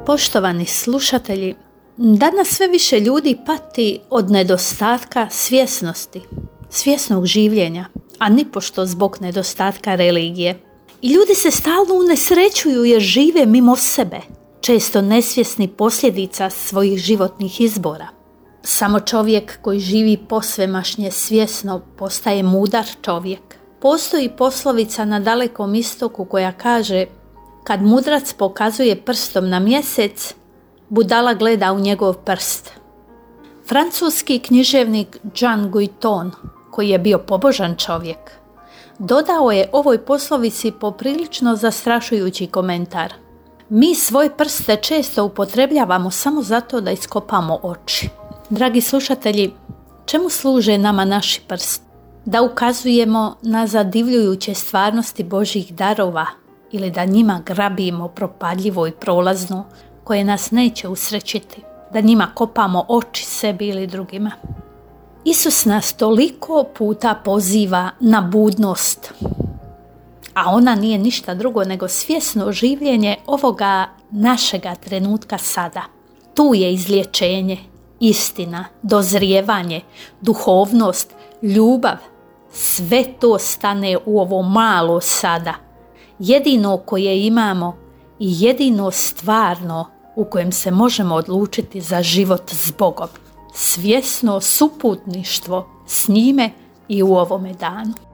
Poštovani slušatelji, danas sve više ljudi pati od nedostatka svjesnosti, svjesnog življenja, a nipošto zbog nedostatka religije. I ljudi se stalno unesrećuju jer žive mimo sebe, često nesvjesni posljedica svojih životnih izbora. Samo čovjek koji živi posvemašnje svjesno postaje mudar čovjek. Postoji poslovica na Dalekom istoku koja kaže: kad mudrac pokazuje prstom na mjesec, budala gleda u njegov prst. Francuski književnik Jean Guiton, koji je bio pobožan čovjek, dodao je ovoj poslovici poprilično zastrašujući komentar: mi svoje prste često upotrebljavamo samo zato da iskopamo oči. Dragi slušatelji, čemu služe nama naši prsti? Da ukazujemo na zadivljujuće stvarnosti Božjih darova ili da njima grabimo propadljivo i prolazno koje nas neće usrećiti, da njima kopamo oči sebi ili drugima? Isus nas toliko puta poziva na budnost, a ona nije ništa drugo nego svjesno življenje ovoga našega trenutka sada. Tu je izlječenje, istina, dozrijevanje, duhovnost, ljubav. Sve to stane u ovo malo sada, jedino koje imamo i jedino stvarno u kojem se možemo odlučiti za život s Bogom. Svjesno suputništvo s njime i u ovome danu.